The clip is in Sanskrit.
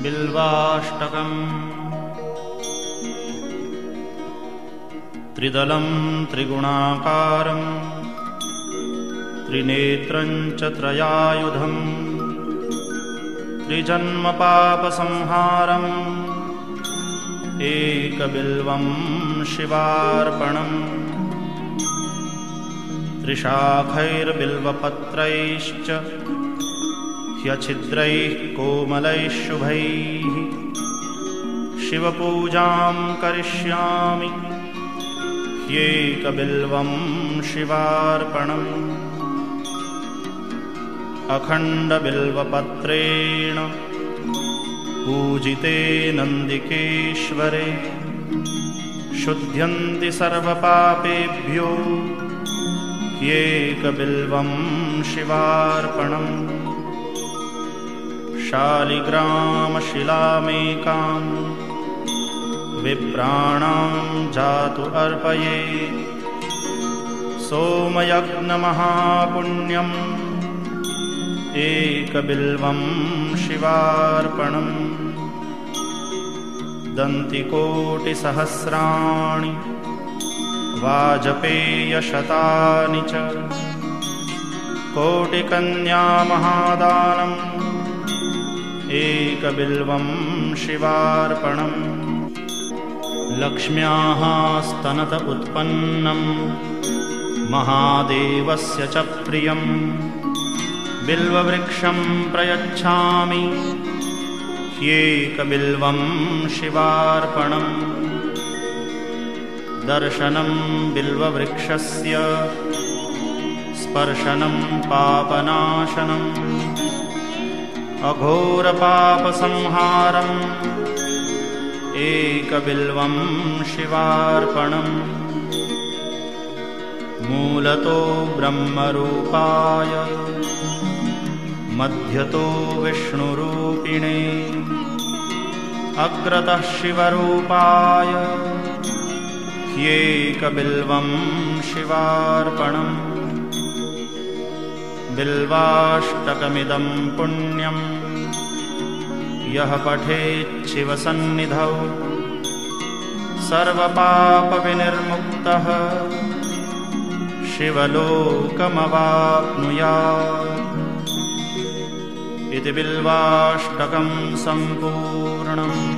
बिल्वाष्टकम् त्रिदलं त्रिगुणाकारं त्रिनेत्रं च त्रयायुधं त्रिजन्मपापसंहारम् एकबिल्वं शिवार्पणम् त्रिशाखैर्बिल्वपत्रैश्च ह्यच्छिद्रैः कोमलैः शुभैः शिवपूजां करिष्यामि ह्येकबिल्वं शिवार्पणम् अखण्डबिल्वपत्रेण पूजिते नन्दिकेश्वरे शुध्यन्ति सर्वपापेभ्यो ह्येकबिल्वं शिवार्पणम् शालिग्रामशिलामेकां विप्राणां जातु अर्पये सोमयज्ञमहापुण्यम् एकबिल्वं शिवार्पणम् दन्तिकोटिसहस्राणि वाजपेयशतानि च कोटिकन्यामहादानम् एकबिल्वं शिवार्पणम् लक्ष्म्याः स्तनत उत्पन्नं महादेवस्य च प्रियं बिल्ववृक्षं प्रयच्छामि ह्येकबिल्वं शिवार्पणम् दर्शनं बिल्ववृक्षस्य स्पर्शनं पापनाशनम् अघोरपापसंहारम् एकबिल्वं शिवार्पणम् मूलतो ब्रह्मरूपाय मध्यतो विष्णुरूपिणे अग्रतः शिवरूपाय ह्येकबिल्वं शिवार्पणम् बिल्वाष्टकमिदं पुण्यं यः पठेच्छिवसन्निधौ सर्वपापविनिर्मुक्तः शिवलोकमवाप्नुयात् इति बिल्वाष्टकं सम्पूर्णम्।